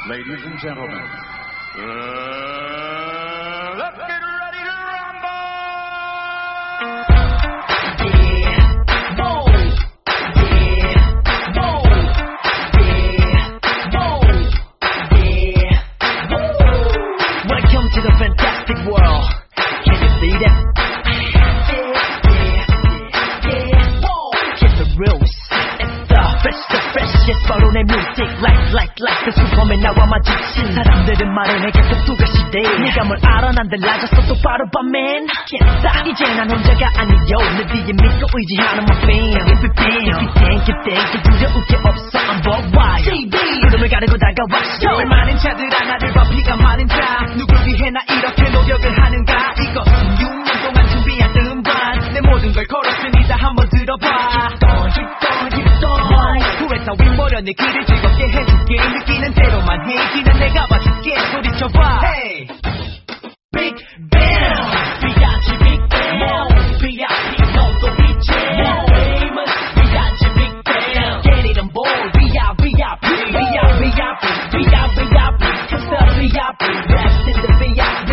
Ladies and gentlemen, Let's get ready to rumble! Yeah, whoa, yeah, whoa, yeah, whoa, yeah, whoa. Welcome to the fantastic world. Can you see that? Yeah, whoa. Get the rules. It's the freshest 바로 내 music like the 슈퍼맨 나와 마주친 사람들은 말해 내게 속도가 시대 네가 뭘 알아 난 달라졌어 똑바로 봐 man 이제 난 혼자가 아니요 내 뒤에 믿고 의지하는 my fam If you think 두려울 게 없어 I'm worldwide 구름을 가르고 다가왔어 왜 많은 차들 하나를 봐 피가 많은 자 누굴 위해 나 이렇게 노력을 하는가 이것은 6년 동안 준비한 음반 내 모든 걸 걸었으니 다 한번 들어봐 keep on 후회 따윈 버려 내 길을 즐겁게 해줄게 느끼는 대로만 해 길은 내가 봐줄게 소리쳐봐 Hey Big Bang 비야지 Big Bang VIP 너도 있지 Famous 비야지 Big Bang Get it on board VIP Cause the VIP Rest in the VIP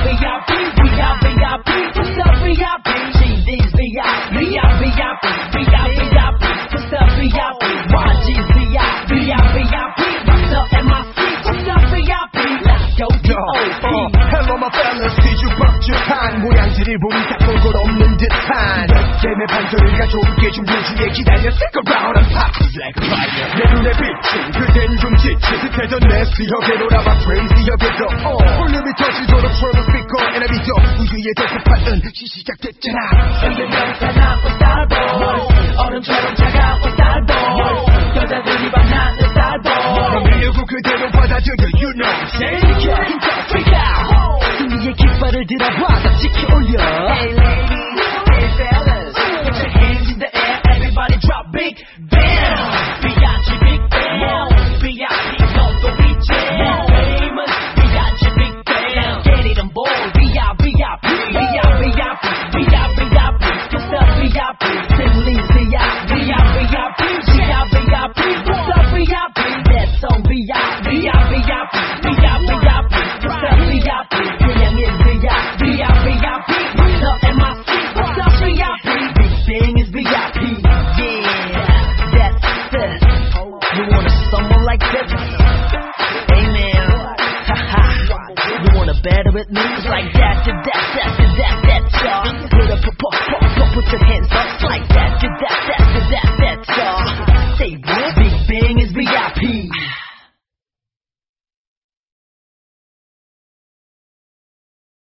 Cause the VIP CD's VIP Cause the VIP YG's VIP What's up MIC Cause the VIP Let's go G.O.P Hello my fellas 뒤죽박죽한 모양들을 보니 다 볼것 없는 듯한 내 반전을 가져올게 중요주에 기다려 Stick around and pop like a fire 내 눈에 비친 그댄 좀 지친 듯해던 내스하게 놀아봐 crazy하게도 볼륨이 터지도록 trouble speaker and I be your 우주의 대폭발은 시작됐잖아 흔들면 사나운 starboy 얼음처럼 차가운 starboy 여자들이 반하는 starboy 내 밀고 그대로 받아들여 you know Shake it 힘껏 freak out 승리의 깃발을 들어봐 다 지켜 올려 Hey ladies, hey fellas Put your hands in the air everybody drop big bam 비야지 big bam VIP 너도 있지 Famous 비야지 big bam Get it on board VIP Cause the VIP 승리's VIP Cause the VIP That's on VIP Cause the VIP 그냥 VIP What's up MIC What's up VIP Big Bang is VIP Yeah That's it You want someone like this Hey man Haha You wanna battle with me It's like that y'all Put your hands up like that